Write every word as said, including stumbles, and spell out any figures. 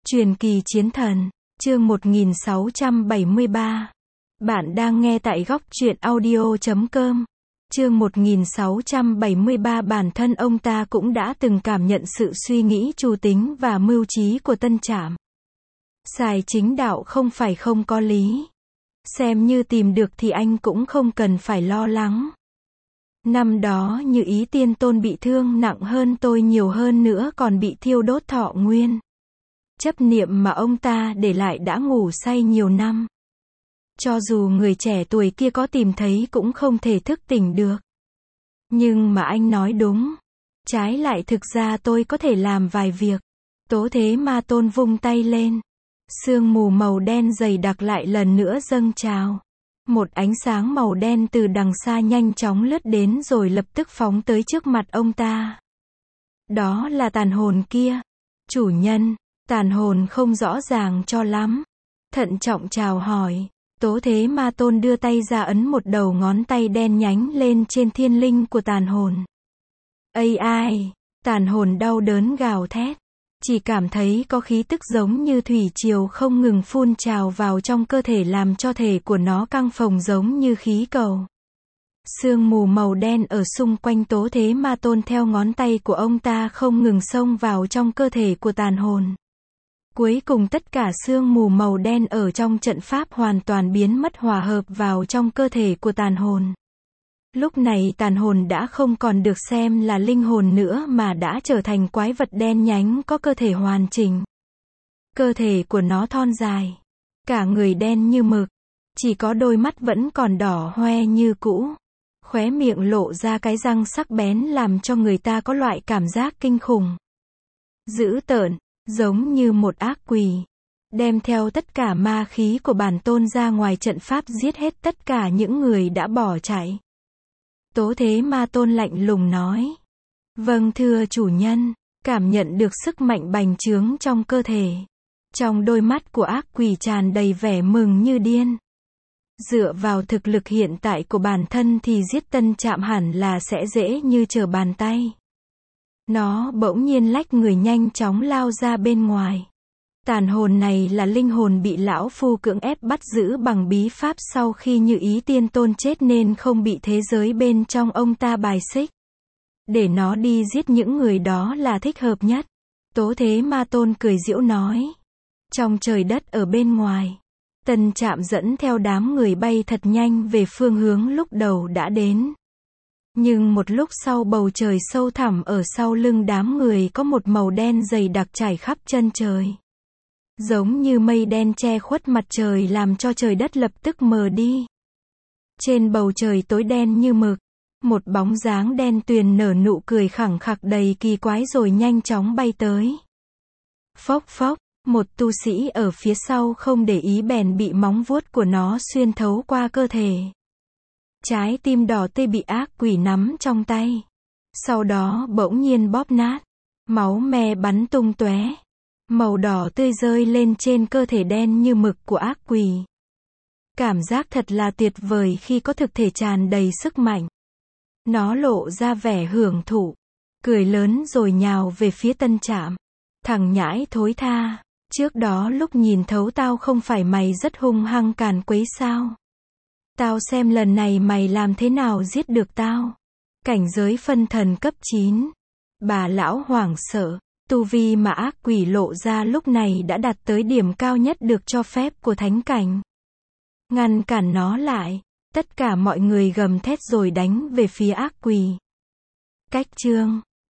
Truyền kỳ chiến thần, chương một nghìn sáu trăm bảy mươi ba. Bạn đang nghe tại góc truyện audio chấm com. Chương một nghìn sáu trăm bảy mươi ba. Bản thân ông ta cũng đã từng cảm nhận sự suy nghĩ chu tính và mưu trí của Tân Trạm. Xài chính đạo không phải không có lý. Xem như tìm được thì anh cũng không cần phải lo lắng. Năm đó Như Ý Tiên Tôn bị thương nặng hơn tôi nhiều hơn nữa, còn bị thiêu đốt thọ nguyên. Chấp niệm mà ông ta để lại đã ngủ say nhiều năm. Cho dù người trẻ tuổi kia có tìm thấy cũng không thể thức tỉnh được. Nhưng mà anh nói đúng. Trái lại thực ra tôi có thể làm vài việc. Tố Thế Ma Tôn vung tay lên. Sương mù màu đen dày đặc lại lần nữa dâng trào. Một ánh sáng màu đen từ đằng xa nhanh chóng lướt đến rồi lập tức phóng tới trước mặt ông ta. Đó là tàn hồn kia. Chủ nhân. Tàn hồn không rõ ràng cho lắm. Thận trọng chào hỏi. Tố Thế Ma Tôn đưa tay ra ấn một đầu ngón tay đen nhánh lên trên thiên linh của tàn hồn. Ây ai! Tàn hồn đau đớn gào thét. Chỉ cảm thấy có khí tức giống như thủy triều không ngừng phun trào vào trong cơ thể, làm cho thể của nó căng phồng giống như khí cầu. Sương mù màu đen ở xung quanh Tố Thế Ma Tôn theo ngón tay của ông ta không ngừng xông vào trong cơ thể của tàn hồn. Cuối cùng tất cả sương mù màu đen ở trong trận pháp hoàn toàn biến mất, hòa hợp vào trong cơ thể của tàn hồn. Lúc này tàn hồn đã không còn được xem là linh hồn nữa mà đã trở thành quái vật đen nhánh có cơ thể hoàn chỉnh. Cơ thể của nó thon dài. Cả người đen như mực. Chỉ có đôi mắt vẫn còn đỏ hoe như cũ. Khóe miệng lộ ra cái răng sắc bén làm cho người ta có loại cảm giác kinh khủng. Dữ tợn. Giống như một ác quỷ. Đem theo tất cả ma khí của bản tôn ra ngoài trận pháp, giết hết tất cả những người đã bỏ chạy. Tố Thế Ma Tôn lạnh lùng nói. Vâng thưa chủ nhân. Cảm nhận được sức mạnh bành trướng trong cơ thể. Trong đôi mắt của ác quỷ tràn đầy vẻ mừng như điên. Dựa vào thực lực hiện tại của bản thân thì giết Tân Trạm hẳn là sẽ dễ như trở bàn tay. Nó bỗng nhiên lách người nhanh chóng lao ra bên ngoài. Tàn hồn này là linh hồn bị lão phu cưỡng ép bắt giữ bằng bí pháp sau khi Như Ý Tiên Tôn chết nên không bị thế giới bên trong ông ta bài xích. Để nó đi giết những người đó là thích hợp nhất. Tố Thế Ma Tôn cười giễu nói. Trong trời đất ở bên ngoài, Tân Trạm dẫn theo đám người bay thật nhanh về phương hướng lúc đầu đã đến. Nhưng một lúc sau, bầu trời sâu thẳm ở sau lưng đám người có một màu đen dày đặc trải khắp chân trời. Giống như mây đen che khuất mặt trời làm cho trời đất lập tức mờ đi. Trên bầu trời tối đen như mực, một bóng dáng đen tuyền nở nụ cười khẳng khặc đầy kỳ quái rồi nhanh chóng bay tới. Phốc phốc, một tu sĩ ở phía sau không để ý bèn bị móng vuốt của nó xuyên thấu qua cơ thể. Trái tim đỏ tươi bị ác quỷ nắm trong tay. Sau đó bỗng nhiên bóp nát. Máu me bắn tung tóe. Màu đỏ tươi rơi lên trên cơ thể đen như mực của ác quỷ. Cảm giác thật là tuyệt vời khi có thực thể tràn đầy sức mạnh. Nó lộ ra vẻ hưởng thụ. Cười lớn rồi nhào về phía Tân Trạm. Thằng nhãi thối tha. Trước đó lúc nhìn thấu tao không phải mày rất hung hăng càn quấy sao? Tao xem lần này mày làm thế nào giết được tao. Cảnh giới phân thần cấp chín. Bà lão hoảng sợ. Tu vi mà ác quỷ lộ ra lúc này đã đạt tới điểm cao nhất được cho phép của thánh cảnh. Ngăn cản nó lại. Tất cả mọi người gầm thét rồi đánh về phía ác quỷ. Cách chương.